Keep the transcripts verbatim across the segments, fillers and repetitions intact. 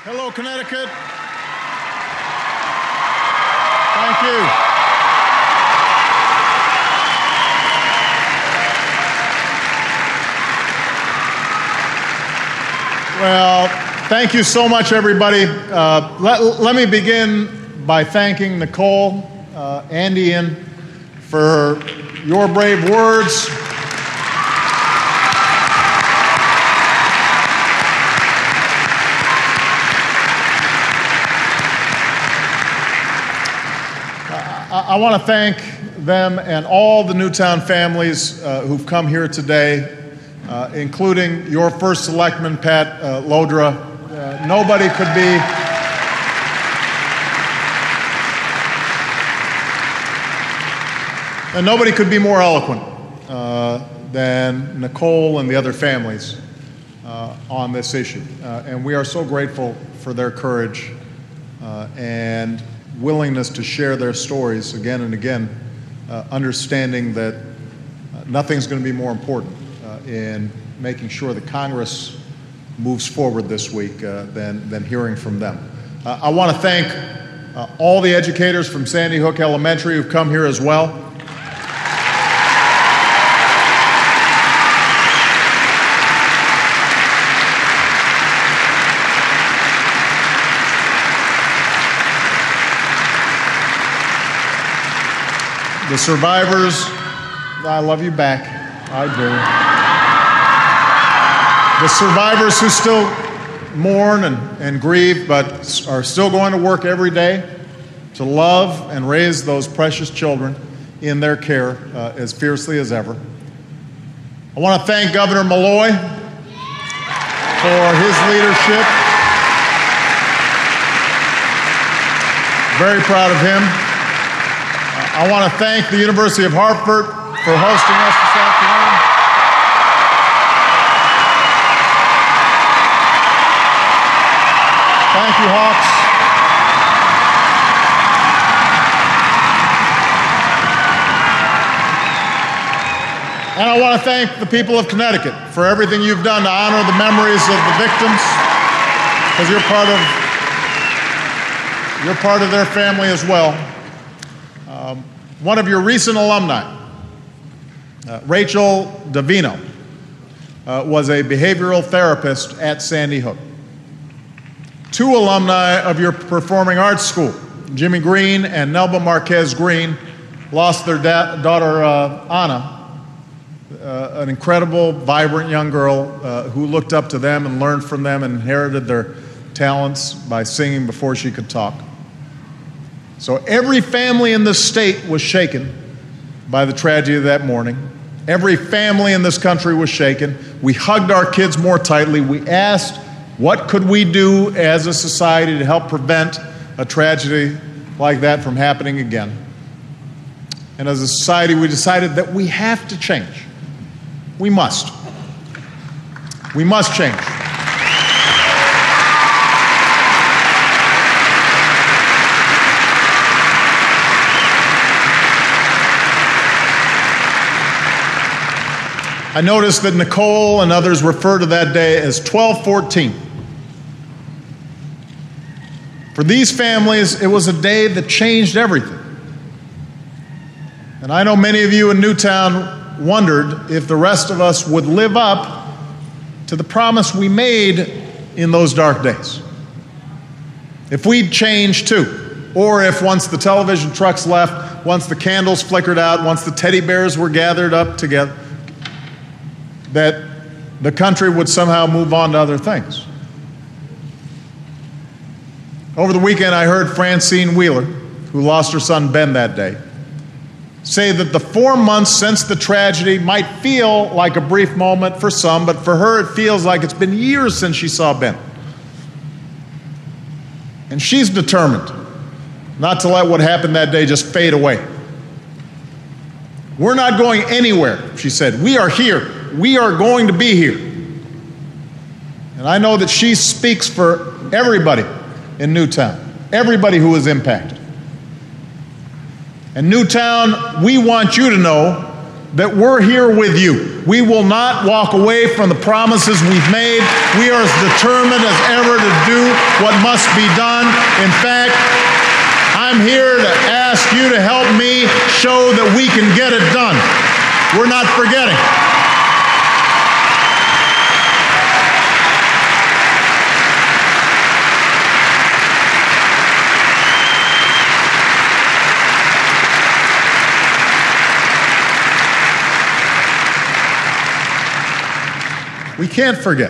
Hello, Connecticut. Thank you. Well, thank you so much, everybody. Uh, let, let me begin by thanking Nicole uh, and Ian for your brave words. I want to thank them and all the Newtown families uh, who've come here today, uh, including your first selectman, Pat uh, Lodra. Uh, nobody could be and nobody could be more eloquent uh, than Nicole and the other families uh, on this issue. Uh, and we are so grateful for their courage uh, and willingness to share their stories again and again, uh, understanding that uh, nothing's going to be more important uh, in making sure that Congress moves forward this week uh, than, than hearing from them. Uh, I want to thank uh, all the educators from Sandy Hook Elementary who've come here as well. The survivors, I love you back, I do. The survivors who still mourn and, and grieve, but are still going to work every day to love and raise those precious children in their care uh, as fiercely as ever. I want to thank Governor Malloy for his leadership. Very proud of him. I want to thank the University of Hartford for hosting us this afternoon. Thank you, Hawks. And I want to thank the people of Connecticut for everything you've done to honor the memories of the victims, because you're part of, you're part of their family as well. Um, one of your recent alumni, uh, Rachel Davino, uh, was a behavioral therapist at Sandy Hook. Two alumni of your performing arts school, Jimmy Green and Nelba Marquez Green, lost their da- daughter, uh, Anna, uh, an incredible, vibrant young girl uh, who looked up to them and learned from them and inherited their talents by singing before she could talk. So every family in this state was shaken by the tragedy of that morning. Every family in this country was shaken. We hugged our kids more tightly. We asked, what could we do as a society to help prevent a tragedy like that from happening again? And as a society, we decided that we have to change. We must. We must change. I noticed that Nicole and others refer to that day as twelve fourteen. For these families, it was a day that changed everything. And I know many of you in Newtown wondered if the rest of us would live up to the promise we made in those dark days. If we'd change too, or if once the television trucks left, once the candles flickered out, once the teddy bears were gathered up together, that the country would somehow move on to other things. Over the weekend, I heard Francine Wheeler, who lost her son Ben that day, say that the four months since the tragedy might feel like a brief moment for some, but for her it feels like it's been years since she saw Ben. And she's determined not to let what happened that day just fade away. We're not going anywhere, she said. We are here. We are going to be here. And I know that she speaks for everybody in Newtown, everybody who is impacted. And Newtown, we want you to know that we're here with you. We will not walk away from the promises we've made. We are as determined as ever to do what must be done. In fact, I'm here to ask you to help me show that we can get it done. We're not forgetting. We can't forget.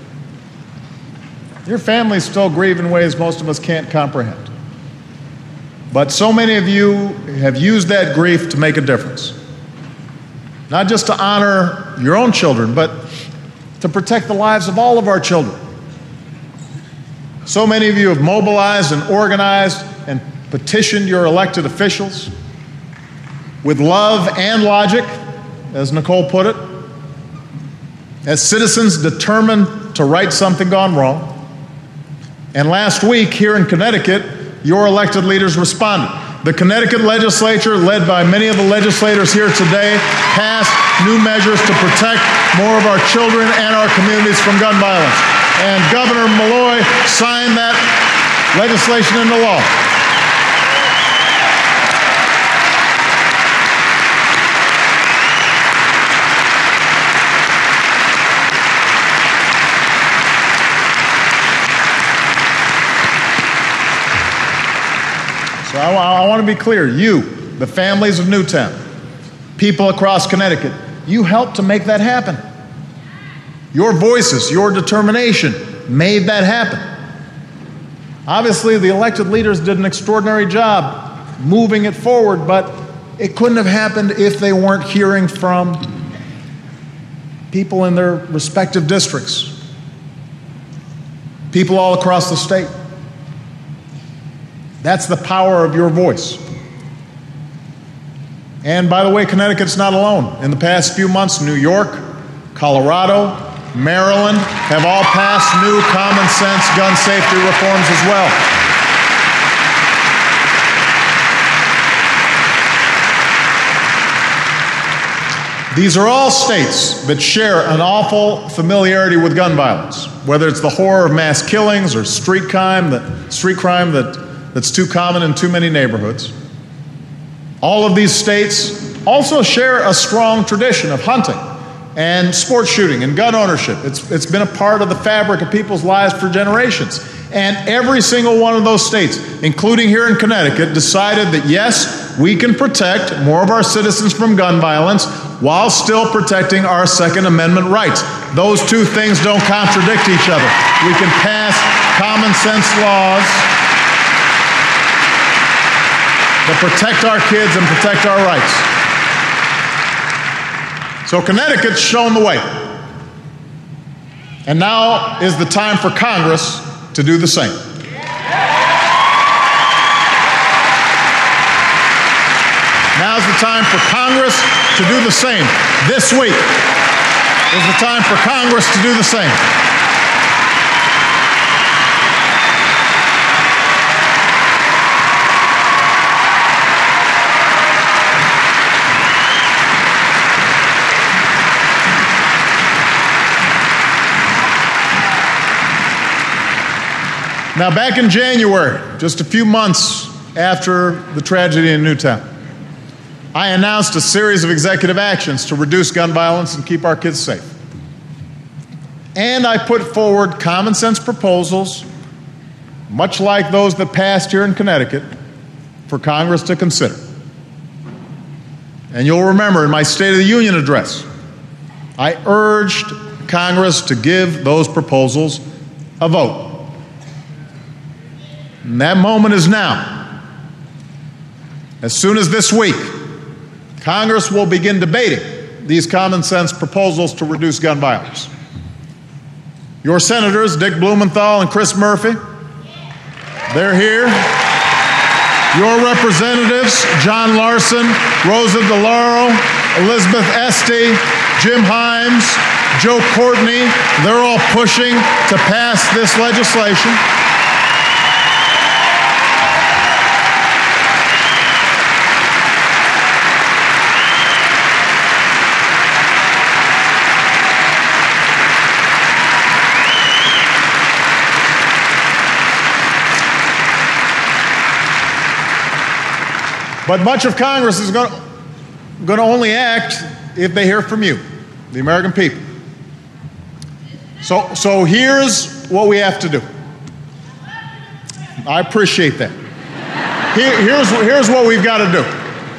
Your families still grieve in ways most of us can't comprehend. But so many of you have used that grief to make a difference. Not just to honor your own children, but to protect the lives of all of our children. So many of you have mobilized and organized and petitioned your elected officials with love and logic, as Nicole put it, as citizens determined to right something gone wrong. And last week here in Connecticut, your elected leaders responded. The Connecticut legislature, led by many of the legislators here today, passed new measures to protect more of our children and our communities from gun violence. And Governor Malloy signed that legislation into law. So I, I want to be clear, you, the families of Newtown, people across Connecticut, you helped to make that happen. Your voices, your determination made that happen. Obviously, the elected leaders did an extraordinary job moving it forward, but it couldn't have happened if they weren't hearing from people in their respective districts, people all across the state. That's the power of your voice. And by the way, Connecticut's not alone. In the past few months, New York, Colorado, Maryland have all passed new common sense gun safety reforms as well. These are all states that share an awful familiarity with gun violence, whether it's the horror of mass killings or street crime, that, street crime that that's too common in too many neighborhoods. All of these states also share a strong tradition of hunting and sports shooting and gun ownership. It's, it's been a part of the fabric of people's lives for generations. And every single one of those states, including here in Connecticut, decided that yes, we can protect more of our citizens from gun violence while still protecting our Second Amendment rights. Those two things don't contradict each other. We can pass common sense laws to protect our kids and protect our rights. So Connecticut's shown the way. And now is the time for Congress to do the same. Now's the time for Congress to do the same. This week is the time for Congress to do the same. Now, back in January, just a few months after the tragedy in Newtown, I announced a series of executive actions to reduce gun violence and keep our kids safe. And I put forward common sense proposals, much like those that passed here in Connecticut, for Congress to consider. And you'll remember in my State of the Union address, I urged Congress to give those proposals a vote. And that moment is now. As soon as this week, Congress will begin debating these common sense proposals to reduce gun violence. Your senators, Dick Blumenthal and Chris Murphy, they're here. Your representatives, John Larson, Rosa DeLauro, Elizabeth Esty, Jim Himes, Joe Courtney, they're all pushing to pass this legislation. But much of Congress is going to only act if they hear from you, the American people. So, so here's what we have to do. I appreciate that. Here, here's, here's what we've got to do.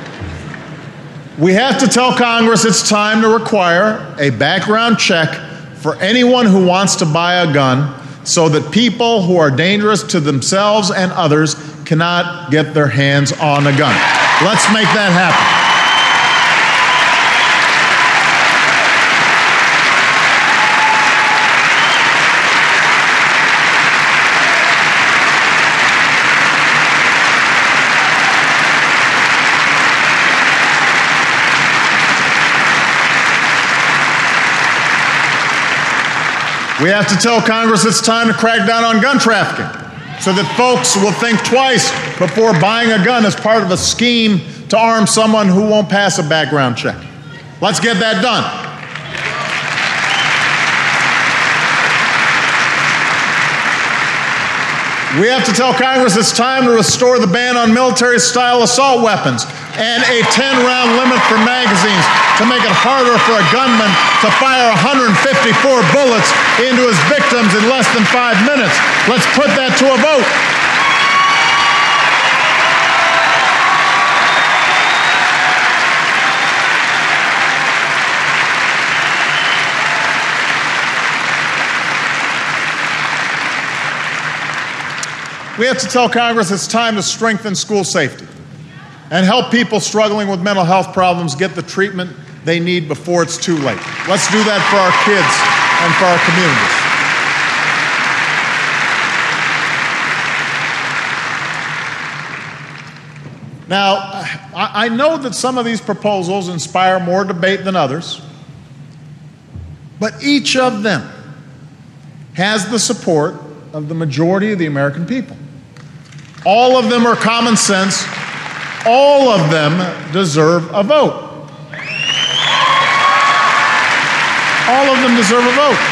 We have to tell Congress it's time to require a background check for anyone who wants to buy a gun so that people who are dangerous to themselves and others cannot get their hands on a gun. Let's make that happen. We have to tell Congress it's time to crack down on gun trafficking so that folks will think twice before buying a gun as part of a scheme to arm someone who won't pass a background check. Let's get that done. We have to tell Congress it's time to restore the ban on military-style assault weapons and a ten-round limit for magazines to make it harder for a gunman to fire one hundred fifty-four bullets into his victims in less than five minutes. Let's put that to a vote. We have to tell Congress it's time to strengthen school safety and help people struggling with mental health problems get the treatment they need before it's too late. Let's do that for our kids and for our communities. Now, I know that some of these proposals inspire more debate than others, but each of them has the support of the majority of the American people. All of them are common sense. All of them deserve a vote. All of them deserve a vote.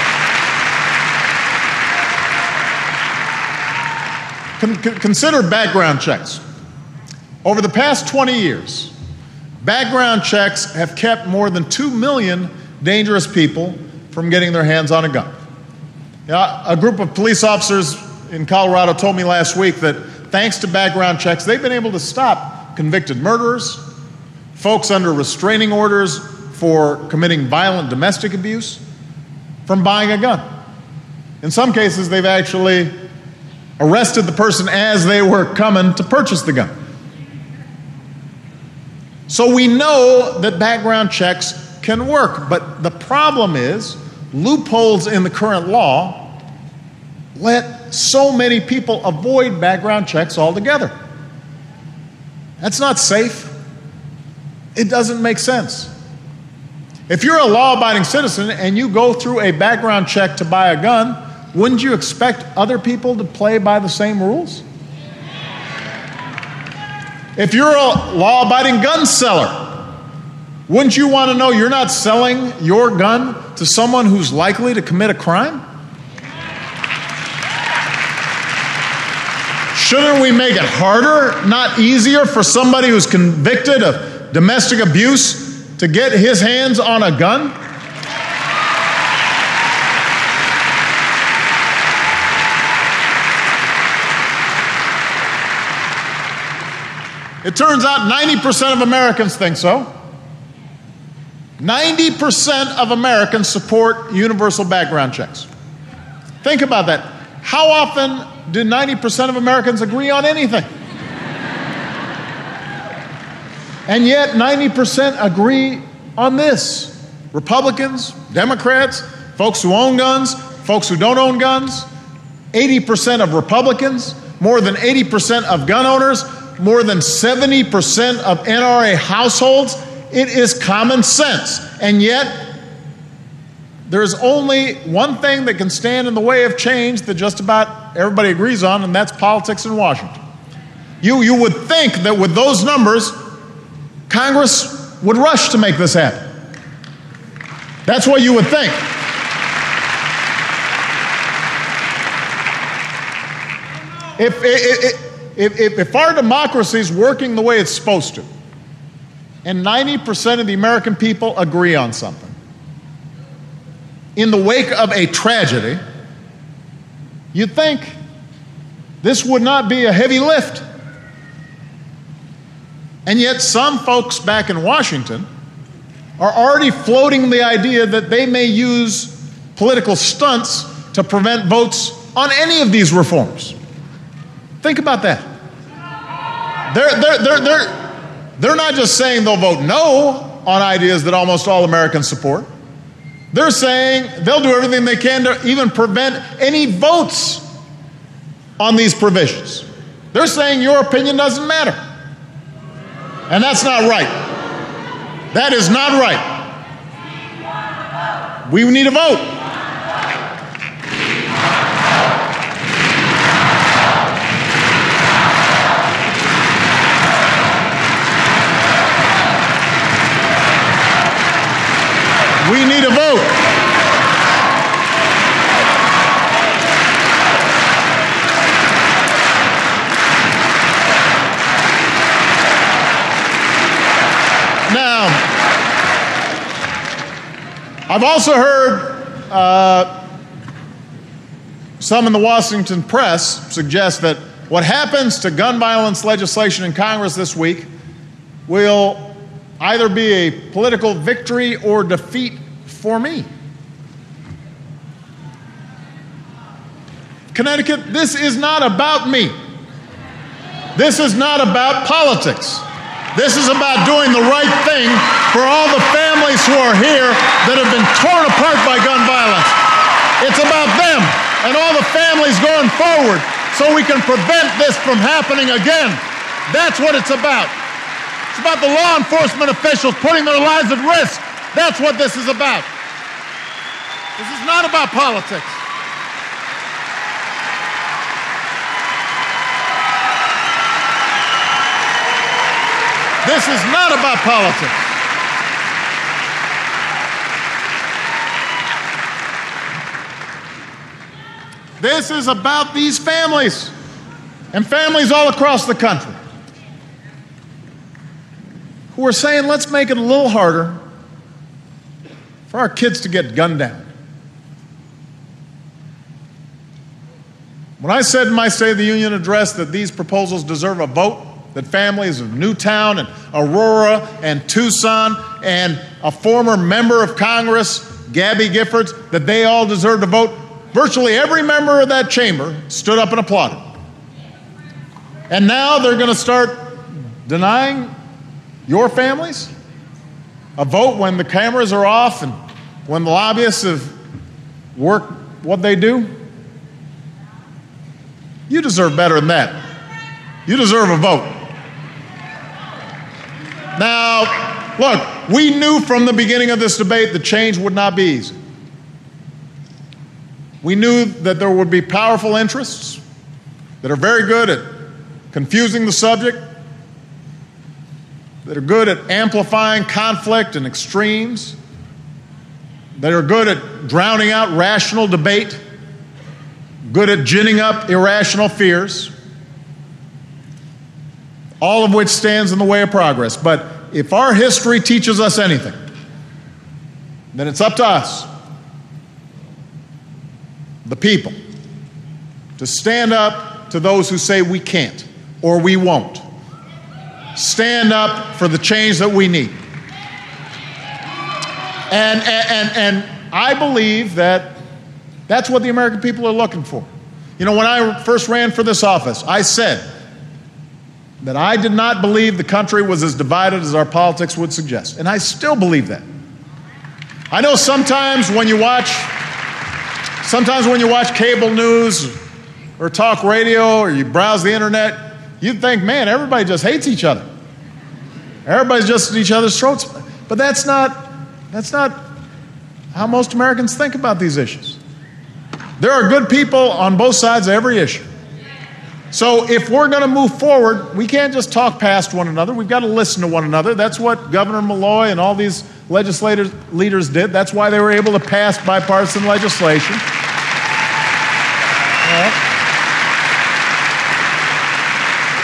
Con- consider background checks. Over the past twenty years, background checks have kept more than two million dangerous people from getting their hands on a gun. Now, a group of police officers in Colorado told me last week that thanks to background checks, they've been able to stop convicted murderers, folks under restraining orders for committing violent domestic abuse, from buying a gun. In some cases, they've actually arrested the person as they were coming to purchase the gun. So we know that background checks can work, but the problem is loopholes in the current law let so many people avoid background checks altogether. That's not safe. It doesn't make sense. If you're a law-abiding citizen and you go through a background check to buy a gun, wouldn't you expect other people to play by the same rules? If you're a law-abiding gun seller, wouldn't you want to know you're not selling your gun to someone who's likely to commit a crime? Shouldn't we make it harder, not easier, for somebody who's convicted of domestic abuse to get his hands on a gun? It turns out ninety percent of Americans think so. ninety percent of Americans support universal background checks. Think about that. How often do ninety percent of Americans agree on anything? And yet ninety percent agree on this. Republicans, Democrats, folks who own guns, folks who don't own guns, eighty percent of Republicans, more than eighty percent of gun owners, more than seventy percent of N R A households. It is common sense. And yet, there's only one thing that can stand in the way of change that just about everybody agrees on, and that's politics in Washington. You, you would think that with those numbers, Congress would rush to make this happen. That's what you would think. If, if, if, if, if our democracy is working the way it's supposed to, and ninety percent of the American people agree on something, in the wake of a tragedy, you'd think this would not be a heavy lift. And yet some folks back in Washington are already floating the idea that they may use political stunts to prevent votes on any of these reforms. Think about that. They're, they're, they're, they're, they're not just saying they'll vote no on ideas that almost all Americans support. They're saying they'll do everything they can to even prevent any votes on these provisions. They're saying your opinion doesn't matter. And that's not right. That is not right. We need a vote. We need a vote. Now, I've also heard uh, some in the Washington press suggest that what happens to gun violence legislation in Congress this week will either be a political victory or defeat for me. Connecticut, this is not about me. This is not about politics. This is about doing the right thing for all the families who are here that have been torn apart by gun violence. It's about them and all the families going forward so we can prevent this from happening again. That's what it's about. It's about the law enforcement officials putting their lives at risk. That's what this is about. This is not about politics. This is not about politics. This is about these families and families all across the country who are saying, let's make it a little harder for our kids to get gunned down. When I said in my State of the Union address that these proposals deserve a vote, that families of Newtown and Aurora and Tucson and a former member of Congress, Gabby Giffords, that they all deserve to vote, virtually every member of that chamber stood up and applauded. And now they're going to start denying your families a vote when the cameras are off and when the lobbyists have worked what they do? You deserve better than that. You deserve a vote. Now, look, we knew from the beginning of this debate that change would not be easy. We knew that there would be powerful interests that are very good at confusing the subject, that are good at amplifying conflict and extremes, that are good at drowning out rational debate, good at ginning up irrational fears, all of which stands in the way of progress. But if our history teaches us anything, then it's up to us, the people, to stand up to those who say we can't or we won't. Stand up for the change that we need. And, and, and I believe that that's what the American people are looking for. You know, when I first ran for this office, I said that I did not believe the country was as divided as our politics would suggest. And I still believe that. I know sometimes when you watch, sometimes when you watch cable news or talk radio or you browse the internet, you think, man, everybody just hates each other. Everybody's just at each other's throats. But that's not, that's not how most Americans think about these issues. There are good people on both sides of every issue. So if we're going to move forward, we can't just talk past one another. We've got to listen to one another. That's what Governor Malloy and all these legislators, leaders did. That's why they were able to pass bipartisan legislation. All right.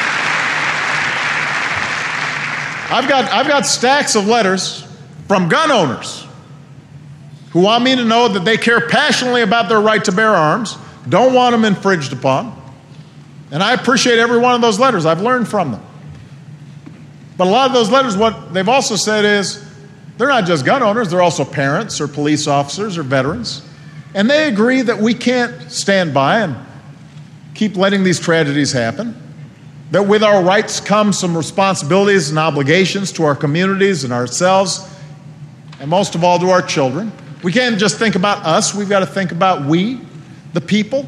I've got, I've got stacks of letters from gun owners who want me to know that they care passionately about their right to bear arms, don't want them infringed upon. And I appreciate every one of those letters. I've learned from them. But a lot of those letters, what they've also said is, they're not just gun owners, they're also parents or police officers or veterans. And they agree that we can't stand by and keep letting these tragedies happen. That with our rights come some responsibilities and obligations to our communities and ourselves, and most of all to our children. We can't just think about us, we've got to think about we, the people.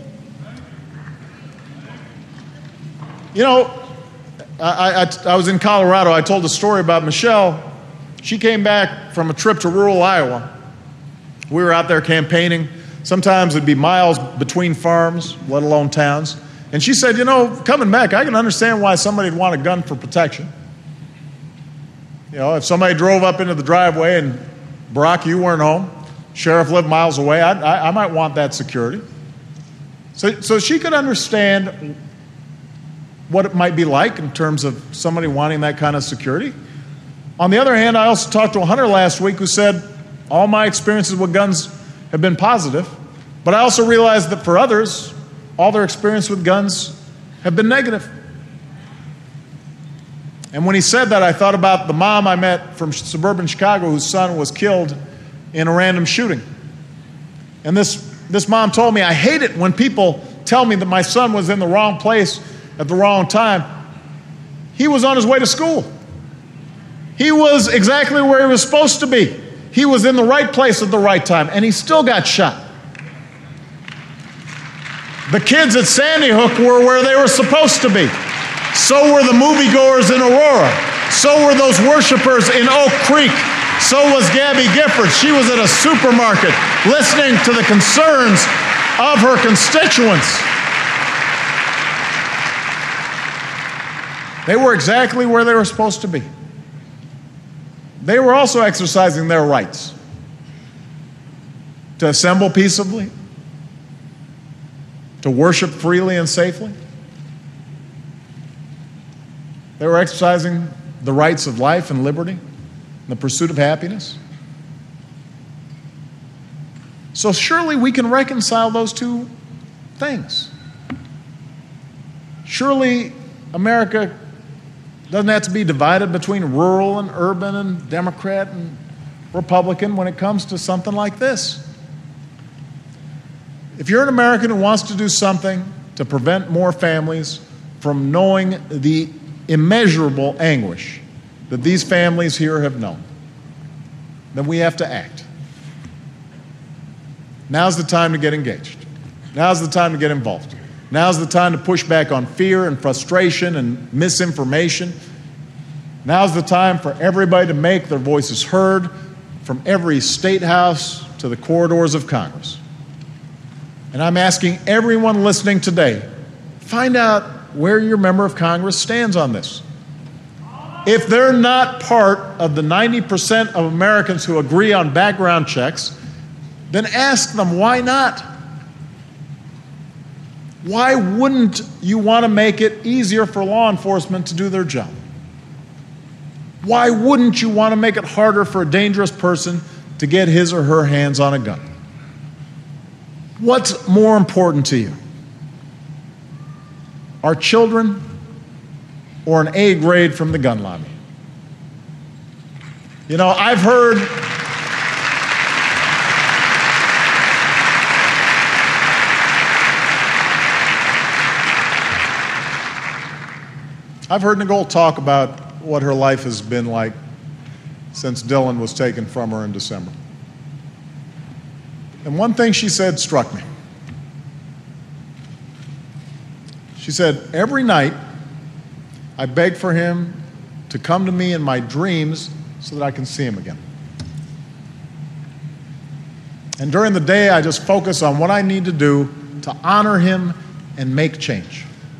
You know, I, I, I was in Colorado. I told a story about Michelle. She came back from a trip to rural Iowa. We were out there campaigning. Sometimes it'd be miles between farms, let alone towns. And she said, you know, coming back, I can understand why somebody'd want a gun for protection. You know, if somebody drove up into the driveway and, Barack, you weren't home, sheriff lived miles away, I, I, I might want that security. So, so she could understand what it might be like in terms of somebody wanting that kind of security. On the other hand, I also talked to a hunter last week who said, all my experiences with guns have been positive, but I also realized that for others, all their experience with guns have been negative. And when he said that, I thought about the mom I met from suburban Chicago whose son was killed in a random shooting. And this, this mom told me, I hate it when people tell me that my son was in the wrong place at the wrong time. He was on his way to school. He was exactly where he was supposed to be. He was in the right place at the right time, and he still got shot. The kids at Sandy Hook were where they were supposed to be. So were the moviegoers in Aurora. So were those worshipers in Oak Creek. So was Gabby Gifford. She was at a supermarket listening to the concerns of her constituents. They were exactly where they were supposed to be. They were also exercising their rights to assemble peaceably, to worship freely and safely. They were exercising the rights of life and liberty and the pursuit of happiness. So surely we can reconcile those two things. Surely America doesn't have to be divided between rural and urban and Democrat and Republican when it comes to something like this. If you're an American who wants to do something to prevent more families from knowing the immeasurable anguish that these families here have known, then we have to act. Now's the time to get engaged. Now's the time to get involved. Now's the time to push back on fear and frustration and misinformation. Now's the time for everybody to make their voices heard from every state house to the corridors of Congress. And I'm asking everyone listening today, find out where your member of Congress stands on this. If they're not part of the ninety percent of Americans who agree on background checks, then ask them, why not? Why wouldn't you want to make it easier for law enforcement to do their job? Why wouldn't you want to make it harder for a dangerous person to get his or her hands on a gun? What's more important to you? Our children or an A grade from the gun lobby? You know, I've heard I've heard Nicole talk about what her life has been like since Dylan was taken from her in December. And one thing she said struck me. She said, every night I beg for him to come to me in my dreams so that I can see him again. And during the day, I just focus on what I need to do to honor him and make change.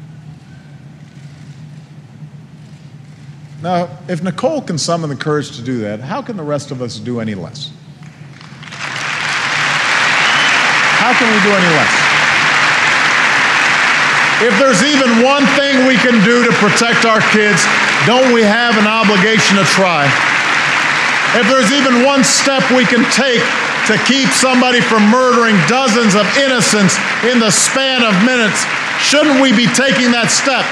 Now, if Nicole can summon the courage to do that, how can the rest of us do any less? How can we do any less? If there's even one thing we can do to protect our kids, don't we have an obligation to try? If there's even one step we can take to keep somebody from murdering dozens of innocents in the span of minutes, shouldn't we be taking that step?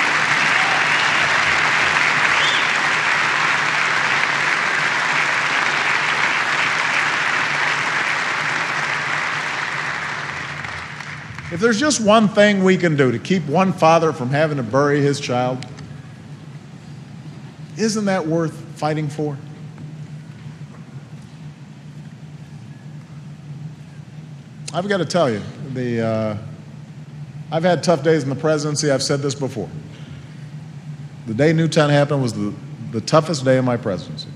If there's just one thing we can do to keep one father from having to bury his child, isn't that worth fighting for? I've got to tell you, the, uh, I've had tough days in the presidency. I've said this before. The day Newtown happened was the, the toughest day of my presidency.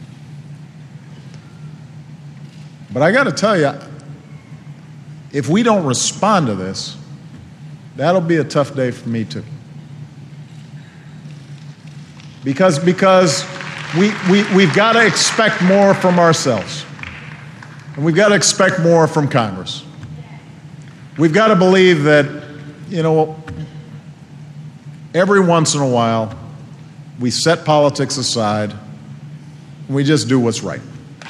But I got to tell you, if we don't respond to this, that'll be a tough day for me too. Because, because we, we, we've got to expect more from ourselves. And we've got to expect more from Congress. We've got to believe that, you know, every once in a while, we set politics aside and we just do what's right.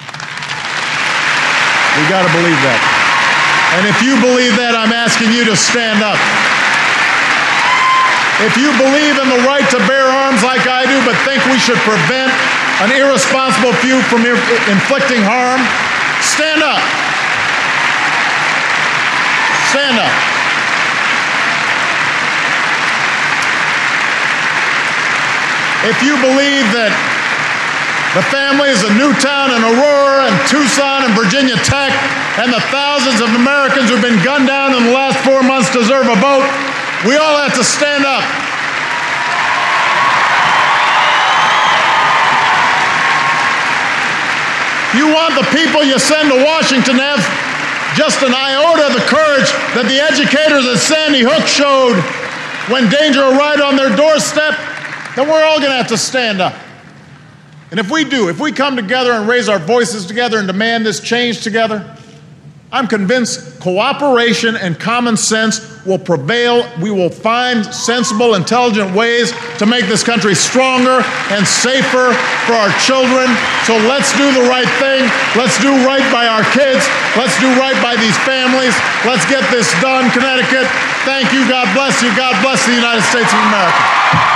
We've got to believe that. And if you believe that, I'm asking you to stand up. If you believe in the right to bear arms like I do, but think we should prevent an irresponsible few from inflicting harm, stand up. Stand up. If you believe that the families of Newtown and Aurora and Tucson and Virginia Tech and the thousands of Americans who've been gunned down in the last four months deserve a vote, we all have to stand up. You want the people you send to Washington to have just an iota of the courage that the educators at Sandy Hook showed when danger arrived on their doorstep, then we're all going to have to stand up. And if we do, if we come together and raise our voices together and demand this change together, I'm convinced cooperation and common sense will prevail. We will find sensible, intelligent ways to make this country stronger and safer for our children. So let's do the right thing. Let's do right by our kids. Let's do right by these families. Let's get this done, Connecticut. Thank you. God bless you. God bless the United States of America.